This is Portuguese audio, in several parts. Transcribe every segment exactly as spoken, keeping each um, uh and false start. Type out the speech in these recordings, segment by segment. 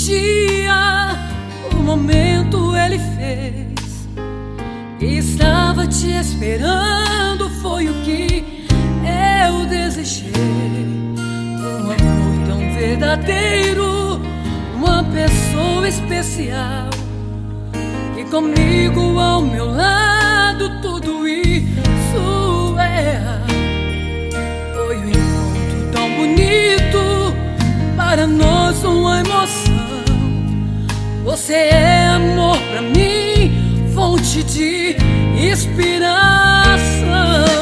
dia, o momento ele fez. Estava te esperando, foi o que eu desejei. Um amor tão verdadeiro, uma pessoa especial, e comigo ao meu lado tudo isso é real. Foi um encontro tão bonito, para nós uma emoção. Você é amor pra mim, fonte de inspiração.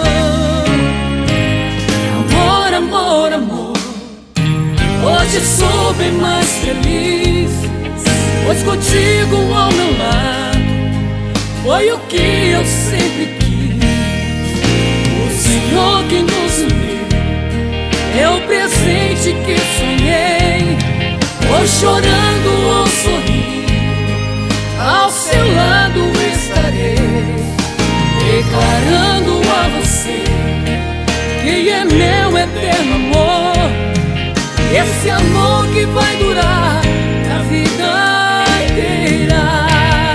Amor, amor, amor, hoje sou bem mais feliz, pois contigo ao meu lado foi o que eu sempre quis. O Senhor que nos uniu é o presente que sonhei, ou chorando ou sorrindo, ao seu lado estarei, declarando a você que é meu eterno amor, esse amor que vai durar a vida inteira.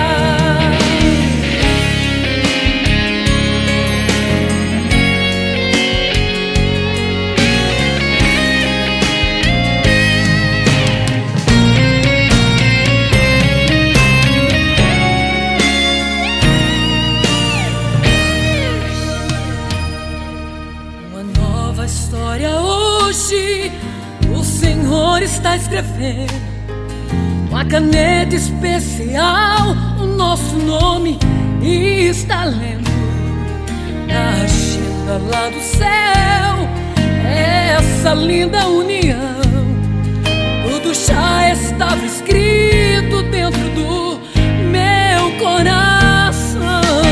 História hoje o Senhor está escrevendo, com a caneta especial o nosso nome está lendo. Na agenda lá do céu, essa linda união, tudo já estava escrito dentro do meu coração.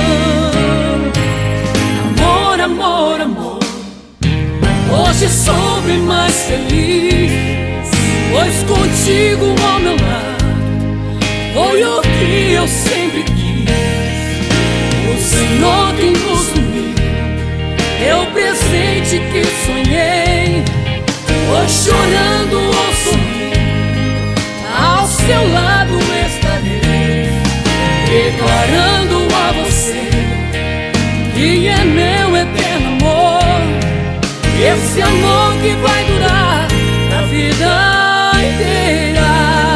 Amor, amor, amor, hoje sou bem mais feliz, pois contigo ao meu lado foi o que eu sempre quis. O Senhor que nos uniu é o presente que sonhei, pois chorando ou sorrindo, ao seu lado estarei, declarando a você que é meu eterno amor, esse amor que vai durar a vida inteira.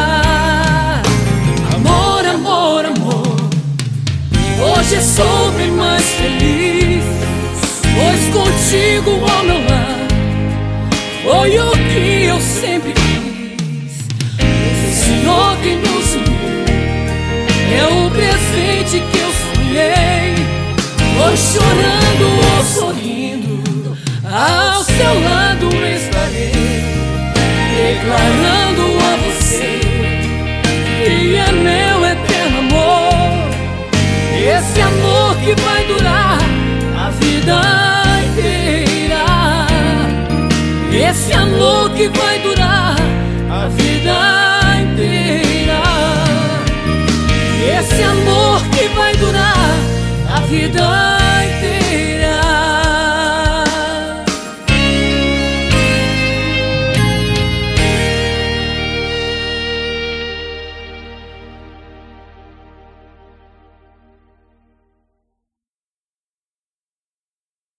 Amor, amor, amor, hoje sou bem mais feliz, pois contigo ao meu lado foi o que eu sempre quis. O Senhor que nos uniu é o presente que eu sonhei, pois chorando ou sorrindo, ao seu lado estarei, declarando a você que é meu eterno amor, esse amor que vai durar a vida inteira, esse amor que vai durar a vida inteira, esse amor que vai durar a vida inteira.